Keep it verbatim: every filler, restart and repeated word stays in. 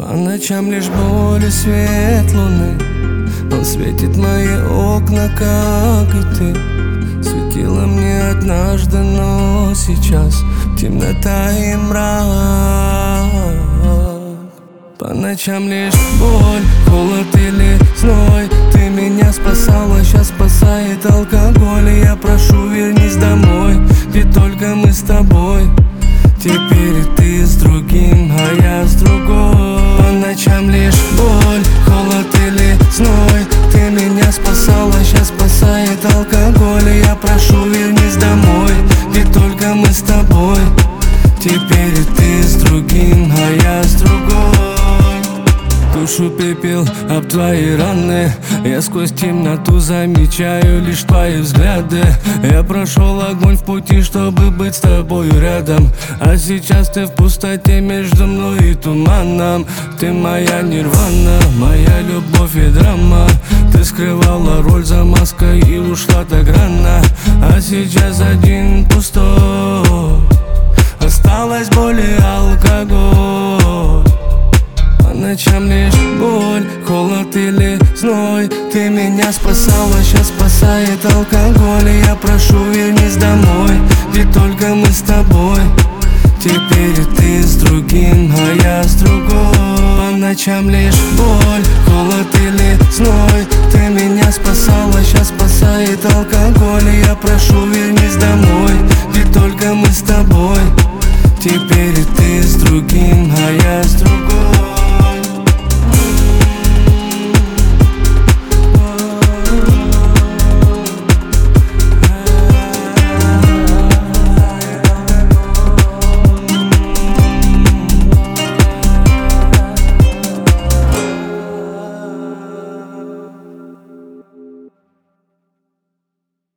По ночам лишь боль и свет луны. Он светит мои окна, как и ты. Светила мне однажды, но сейчас темнота и мрак. По ночам лишь боль, холод или зной. Ты меня спасала, сейчас спасает алкоголь. И я прошу, вернись домой, где только мы с тобой. Теперь ты с другим, а я с другой. По ночам лишь боль, холод или зной. Ты меня спасала, сейчас спасает алкоголь. И я прошу, вернись домой, где только мы с тобой. Теперь ты с другим, а я с другой. Душу пепел об твои раны. Я сквозь темноту замечаю лишь твои взгляды. Я прошел огонь в пути, чтобы быть с тобою рядом. А сейчас ты в пустоте между мной и туманом. Ты моя нирвана, моя любовь и драма. Ты скрывала роль за маской и ушла так рано. А сейчас один пустой. Осталась боль и алкоголь. По ночам лишь боль, холод или зной. Ты меня спасала, сейчас спасает алкоголь. И я прошу, вернись домой, где только мы с тобой. Теперь ты с другим, а я с другой. По ночам лишь боль, холод или зной. Ты меня спасала, сейчас спасает алкоголь. И я прошу, вернись домой, где только мы с тобой. Теперь ты с другим, а я